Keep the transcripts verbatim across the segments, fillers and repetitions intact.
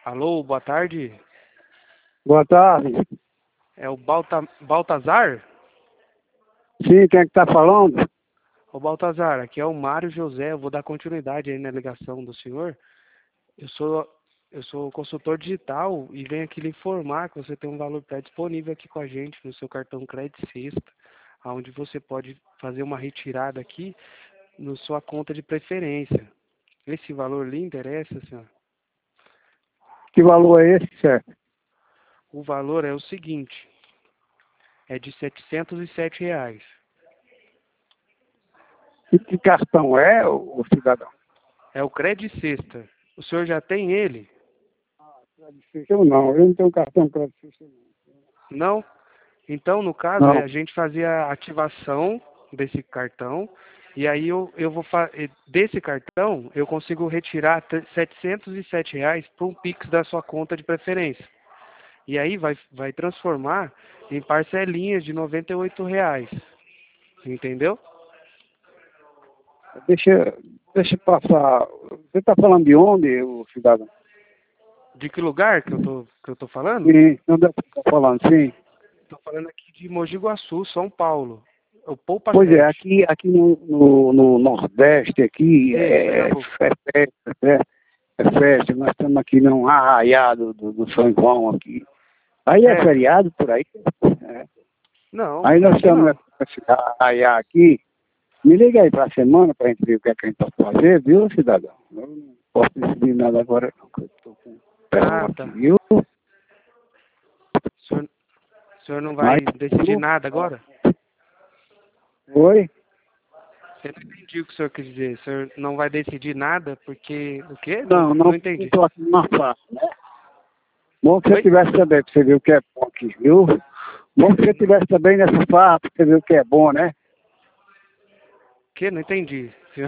Alô, boa tarde. Boa tarde. É o Balta... Baltazar? Sim, quem é que tá falando? Ô Baltazar, aqui é o Mário José. Eu vou dar continuidade aí na ligação do senhor. Eu sou, eu sou consultor digital e venho aqui lhe informar que você tem um valor pré-disponível aqui com a gente no seu cartão Crédito Sexta, onde você pode fazer uma retirada aqui na sua conta de preferência. Esse valor lhe interessa, senhor? Que valor é esse, certo? O valor é o seguinte, é de setecentos e sete reais. E que cartão é, o, o cidadão? É o Crédito Sexta. O senhor já tem ele? Eu não, eu não tenho cartão crédito. Não? Então, no caso, é, Não. a gente fazia a ativação desse cartão e aí eu, eu vou fa- eh, desse cartão eu consigo retirar t- setecentos e sete reais para um Pix da sua conta de preferência. E aí vai, vai transformar em parcelinhas de noventa e oito reais. Entendeu? Deixa, deixa eu passar. Você tá falando de onde, o cidadão? De que lugar que eu tô, que eu tô falando? Sim, onde é que você tá falando? Sim. Tô falando aqui de Mogi Guaçu, São Paulo. É o Poupa Pois é, sete. aqui, aqui no, no, no Nordeste, aqui, Sim, é, é Pernambuco. festa, é, é festa. Nós estamos aqui num arraiado do, do São João aqui. Aí é Sério? feriado por aí. É. Não, Aí nós aqui estamos não. nesse arraiar aqui. Me liga aí para a semana para a gente ver o que é que a gente pode fazer, viu, cidadão? Eu não posso decidir nada agora, não, que eu estou com Ah, pressão aqui, tá. viu? O senhor, o senhor não Mas, vai decidir nada agora? oi? Eu não entendi o que o senhor quis dizer. O senhor não vai decidir nada porque... O quê? Não, Não, não não entendi. estou aqui numa fase, né? Bom que você Oi? tivesse também, para você ver o que é bom aqui, viu? Bom que você tivesse também nessa farra, para você ver o que é bom, né? O quê? Não entendi. Senhor...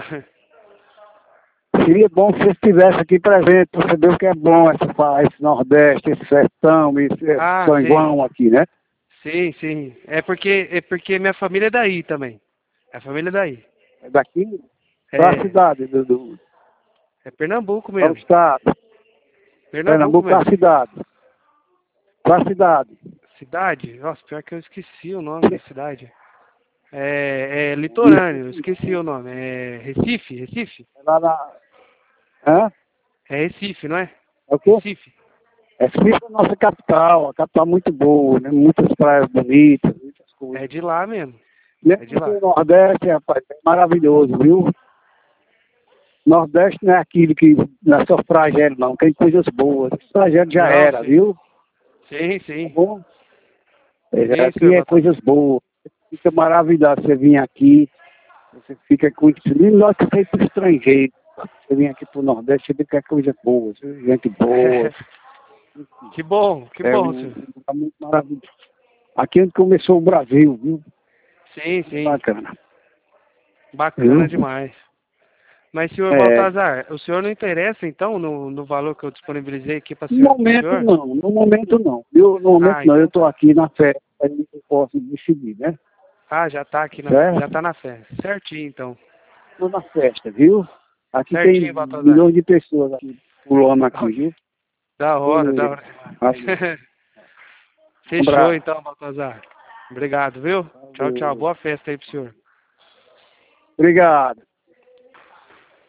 Seria bom se você estivesse aqui presente, para você ver o que é bom essa farra, esse Nordeste, esse sertão, esse eh, Ah, São sei. João aqui, né? Sim, sim. É porque, é porque minha família é daí também. A família é daí. É daqui, qual a É, cidade do, do, é Pernambuco qual o mesmo. estado? Pernambuco Pernambuco, qual a mesmo. cidade? Qual a cidade? Cidade? Nossa, pior que eu esqueci o nome da cidade. É, é litorâneo, eu esqueci o nome. É Recife? Recife? Lá na... Hã? É Recife, não é? É o quê? Recife. É Suíça, a nossa capital, a capital muito boa, né? Muitas praias bonitas, muitas É coisas. de lá mesmo. É de Mesmo que lá. o Nordeste, rapaz, é maravilhoso, viu? Nordeste não é aquilo que não é só flagelo, não, tem coisas boas. Flagelo já Não, era, sim. viu? Sim, Tá sim. bom? É, Sim, senhor aqui é Baltazar. coisas boas. Você fica maravilhado, você vir aqui, você fica com isso. Melhor que você ir para o estrangeiro. Você vem aqui para o Nordeste, você vê que é coisa boa, gente boa. Que bom, que É bom, um senhor. lugar muito maravilhoso. Aqui é onde começou o Brasil, viu? Sim, É sim. bacana. Bacana Viu? demais. Mas, senhor É. Baltazar, o senhor não interessa, então, no, no valor que eu disponibilizei aqui para o No senhor, pro momento senhor? não, no momento não. Eu, no momento Ah, não, eu então estou tá. aqui na festa, aí eu posso decidir, né? Ah, já tá aqui na, já Certo? tá na festa. Certinho, então. Estou na festa, viu? Aqui tem Certinho, Baltazar. milhões de pessoas aqui, pulando aqui, Ok. viu? Da hora, da Beleza. hora Valeu. demais. Um Fechou, abraço. então, Baltazar. Obrigado, viu? Tchau, tchau. Valeu. Boa festa aí pro senhor. Obrigado.